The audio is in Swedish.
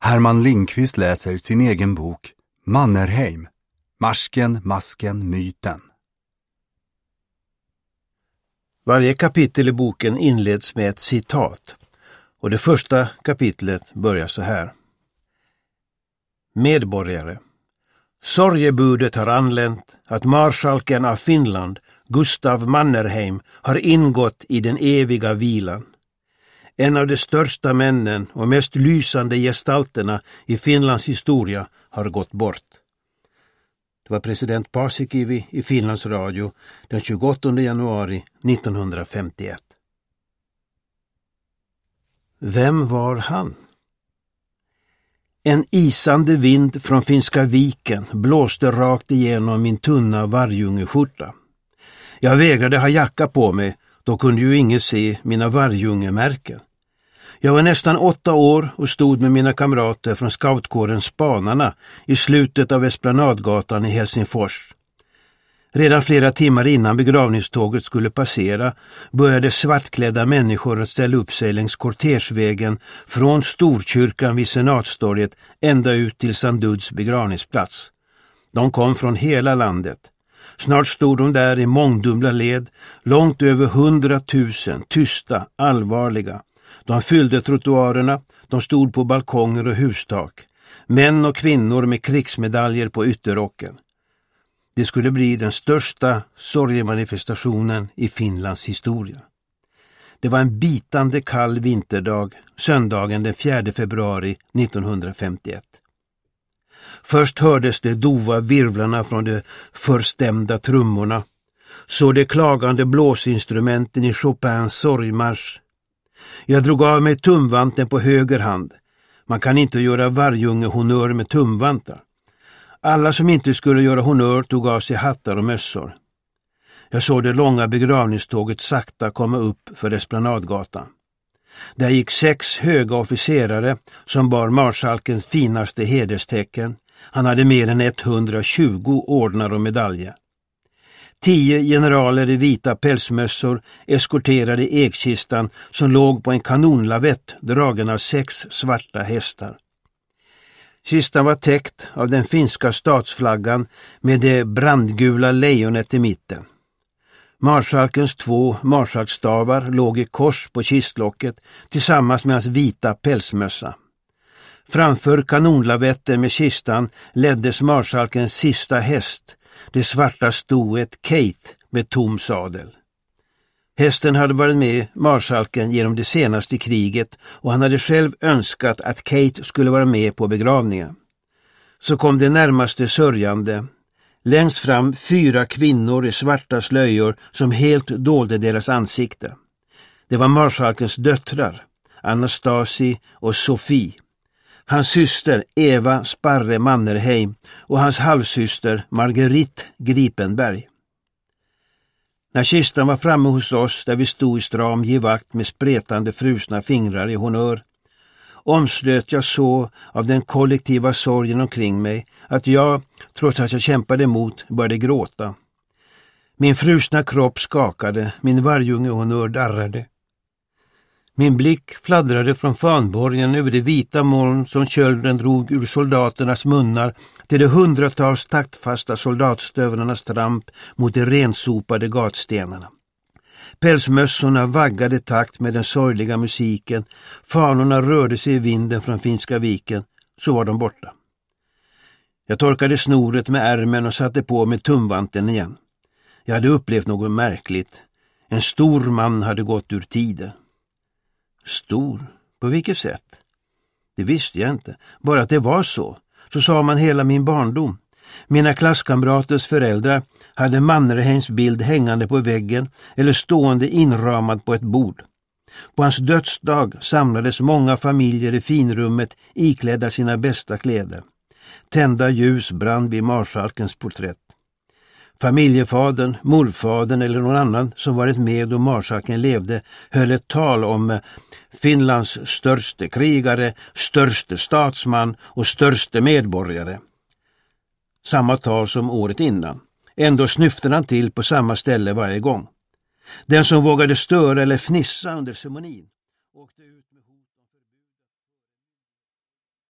Herman Lindqvist läser sin egen bok Mannerheim. Marsken, masken, myten. Varje kapitel i boken inleds med ett citat. Och det första kapitlet börjar så här. Medborgare. Sorgebudet har anlänt att marskalken av Finland, Gustav Mannerheim, har ingått i den eviga vilan. En av de största männen och mest lysande gestalterna i Finlands historia har gått bort. Det var president Paasikivi i Finlands radio den 28 januari 1951. Vem var han? En isande vind från Finska viken blåste rakt igenom min tunna varjungeskjorta. Jag vägrade ha jacka på mig, då kunde ju ingen se mina varjungemärken. Jag var nästan 8 år och stod med mina kamrater från scoutkåren Spanarna i slutet av Esplanadgatan i Helsingfors. Redan flera timmar innan begravningståget skulle passera började svartklädda människor att ställa upp sig längs kortersvägen från Storkyrkan vid Senatstorget ända ut till Sanduds begravningsplats. De kom från hela landet. Snart stod de där i mångdubbla led, långt över 100 000, tysta, allvarliga. De fyllde trottoarerna, de stod på balkonger och hustak. Män och kvinnor med krigsmedaljer på ytterrocken. Det skulle bli den största sorgemanifestationen i Finlands historia. Det var en bitande kall vinterdag, söndagen den 4 februari 1951. Först hördes de dova virvlarna från de förstämda trummorna, så de klagande blåsinstrumenten i Chopins sorgmarsch. Jag drog av mig tumvanten på höger hand. Man kan inte göra varjungehonör med tumvantar. Alla som inte skulle göra honör tog av sig hattar och mössor. Jag såg det långa begravningståget sakta komma upp för Esplanadgatan. Där gick 6 höga officerare som bar marskalkens finaste hederstecken. Han hade mer än 120 ordnar och medaljer. 10 generaler i vita pälsmössor eskorterade ekkistan som låg på en kanonlavett dragen av 6 svarta hästar. Kistan var täckt av den finska statsflaggan med det brandgula lejonet i mitten. Marskalkens 2 marskalkstavar låg i kors på kistlocket tillsammans med hans vita pälsmössa. Framför kanonlavetten med kistan leddes marskalkens sista häst, det svarta stoet Kate med tom sadel. Hästen hade varit med marskalken genom det senaste kriget och han hade själv önskat att Kate skulle vara med på begravningen. Så kom det närmaste sörjande. Längst fram 4 kvinnor i svarta slöjor som helt dolde deras ansikte. Det var marskalkens döttrar, Anastasi och Sofie. Hans syster Eva Sparre Mannerheim och hans halvsyster Marguerite Gripenberg. När kistan var framme hos oss där vi stod i stram givakt med spretande frusna fingrar i honör, omslöt jag så av den kollektiva sorgen omkring mig att jag, trots att jag kämpade emot, började gråta. Min frusna kropp skakade, min varjungehonör darrade. Min blick fladdrade från fanborgen över de vita moln som kölden drog ur soldaternas munnar till de hundratals taktfasta soldatstövlarnas tramp mot de rensopade gatstenarna. Pälsmössorna vaggade takt med den sorgliga musiken, fanorna rörde sig i vinden från Finska viken, så var de borta. Jag torkade snoret med ärmen och satte på med tumvanten igen. Jag hade upplevt något märkligt. En stor man hade gått ur tiden. Stor? På vilket sätt? Det visste jag inte, bara att det var så. Så sa man hela min barndom. Mina klasskamraters föräldrar hade Mannerheims bild hängande på väggen eller stående inramad på ett bord. På hans dödsdag samlades många familjer i finrummet iklädda sina bästa kläder. Tända ljus brann vid marskalkens porträtt. Familjefadern, morfadern eller någon annan som varit med då marskalken levde höll ett tal om Finlands störste krigare, störste statsman och störste medborgare. Samma tal som året innan. Ändå snyftade han till på samma ställe varje gång. Den som vågade störa eller fnissa under ceremonin åkte ut.